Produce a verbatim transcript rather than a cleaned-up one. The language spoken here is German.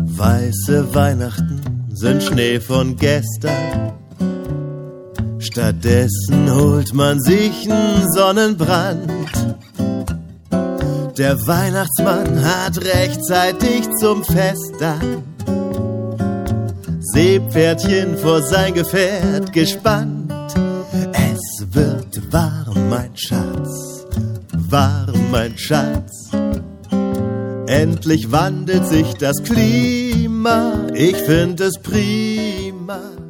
Weiße Weihnachten sind Schnee von gestern. Stattdessen holt man sich nen Sonnenbrand. Der Weihnachtsmann hat rechtzeitig zum Fest dann Seepferdchen vor sein Gefährt gespannt. Es wird warm, mein Schatz, warm, mein Schatz. Endlich wandelt sich das Klima, ich find es prima.